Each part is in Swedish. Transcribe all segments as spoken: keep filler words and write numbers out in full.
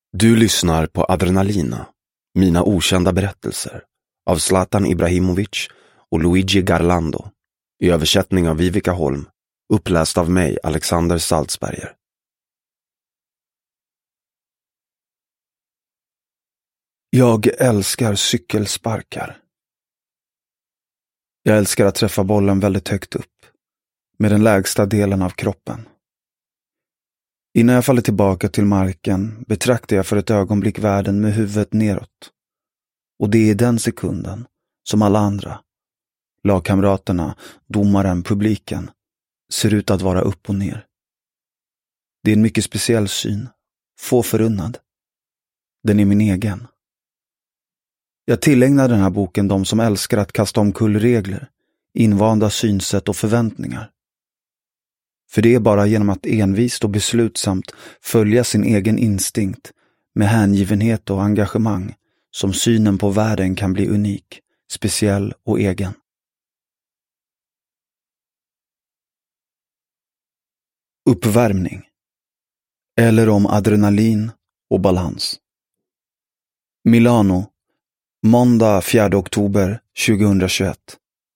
Du lyssnar på Adrenalina, mina okända berättelser av Zlatan Ibrahimovic och Luigi Garlando i översättning av Vivica Holm, uppläst av mig, Alexander Salzberger. Jag älskar cykelsparkar. Jag älskar att träffa bollen väldigt högt upp, med den lägsta delen av kroppen. Innan jag faller tillbaka till marken betraktar jag för ett ögonblick världen med huvudet neråt. Och det är i den sekunden som alla andra, lagkamraterna, domaren, publiken, ser ut att vara upp och ner. Det är en mycket speciell syn, få förunnad. Den är min egen. Jag tillägnar den här boken de som älskar att kasta omkull regler, invanda synsätt och förväntningar. För det är bara genom att envist och beslutsamt följa sin egen instinkt med hängivenhet och engagemang som synen på världen kan bli unik, speciell och egen. Uppvärmning. Eller om adrenalin och balans. Milano, måndag fjärde oktober tjugohundratjugoett.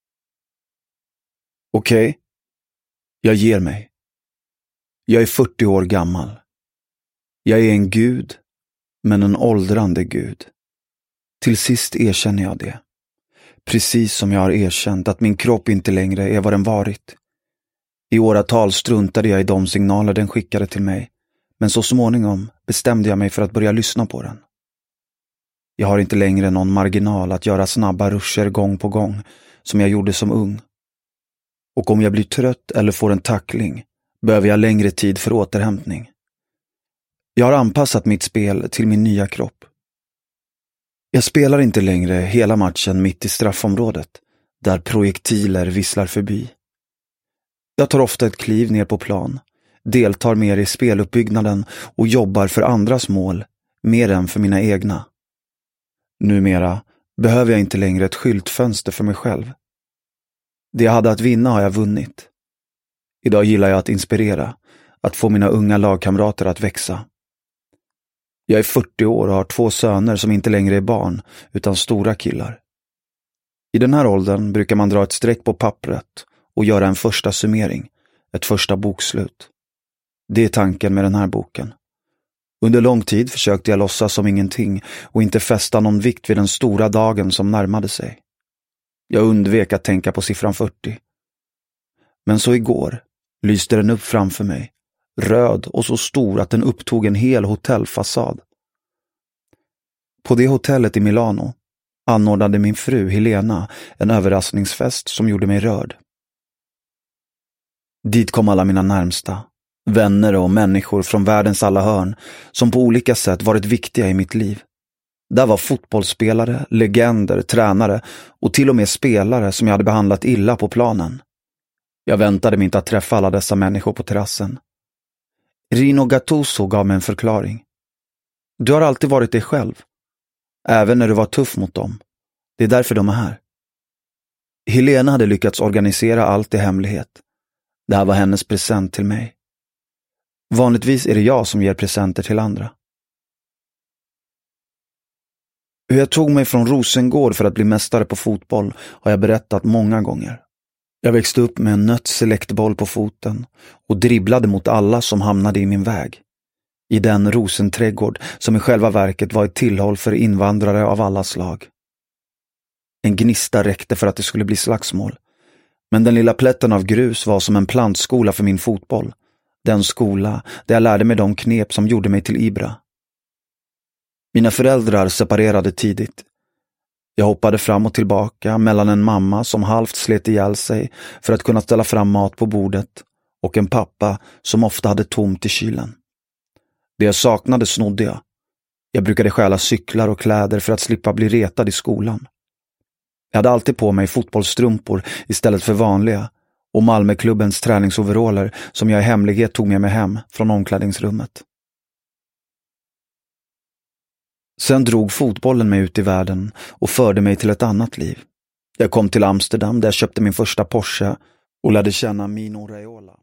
Okej. Okay. Jag ger mig. Jag är fyrtio år gammal. Jag är en gud, men en åldrande gud. Till sist erkänner jag det. Precis som jag har erkänt att min kropp inte längre är vad den varit. I åratal struntade jag i de signaler den skickade till mig, men så småningom bestämde jag mig för att börja lyssna på den. Jag har inte längre någon marginal att göra snabba ruscher gång på gång som jag gjorde som ung. Och om jag blir trött eller får en tackling behöver jag längre tid för återhämtning. Jag har anpassat mitt spel till min nya kropp. Jag spelar inte längre hela matchen mitt i straffområdet, där projektiler visslar förbi. Jag tar ofta ett kliv ner på plan, deltar mer i speluppbyggnaden och jobbar för andras mål, mer än för mina egna. Numera behöver jag inte längre ett skyltfönster för mig själv. Det jag hade att vinna har jag vunnit. Idag gillar jag att inspirera, att få mina unga lagkamrater att växa. Jag är fyrtio år och har två söner som inte längre är barn, utan stora killar. I den här åldern brukar man dra ett streck på pappret och göra en första summering, ett första bokslut. Det är tanken med den här boken. Under lång tid försökte jag låtsas som ingenting och inte fästa någon vikt vid den stora dagen som närmade sig. Jag undvek att tänka på siffran fyrtio. Men så igår lyste den upp framför mig, röd och så stor att den upptog en hel hotellfasad. På det hotellet i Milano anordnade min fru Helena en överraskningsfest som gjorde mig rörd. Dit kom alla mina närmsta, vänner och människor från världens alla hörn som på olika sätt varit viktiga i mitt liv. Där var fotbollsspelare, legender, tränare och till och med spelare som jag hade behandlat illa på planen. Jag väntade mig inte att träffa alla dessa människor på terrassen. Rino Gattuso gav mig en förklaring. Du har alltid varit dig själv, även när du var tuff mot dem. Det är därför de är här. Helena hade lyckats organisera allt i hemlighet. Det här var hennes present till mig. Vanligtvis är det jag som ger presenter till andra. Hur jag tog mig från Rosengård för att bli mästare på fotboll har jag berättat många gånger. Jag växte upp med en nött selektboll på foten och dribblade mot alla som hamnade i min väg. I den rosenträdgård som i själva verket var ett tillhåll för invandrare av alla slag. En gnista räckte för att det skulle bli slagsmål. Men den lilla plätten av grus var som en plantskola för min fotboll. Den skola där jag lärde mig de knep som gjorde mig till Ibra. Mina föräldrar separerade tidigt. Jag hoppade fram och tillbaka mellan en mamma som halvt slet ihjäl sig för att kunna ställa fram mat på bordet och en pappa som ofta hade tomt i kylen. Det jag saknade snodde jag. Jag brukade stjäla cyklar och kläder för att slippa bli retad i skolan. Jag hade alltid på mig fotbollsstrumpor istället för vanliga och Malmöklubbens träningsoveraller som jag i hemlighet tog med mig hem från omklädningsrummet. Sen drog fotbollen mig ut i världen och förde mig till ett annat liv. Jag kom till Amsterdam där jag köpte min första Porsche och lärde känna Mino Raiola.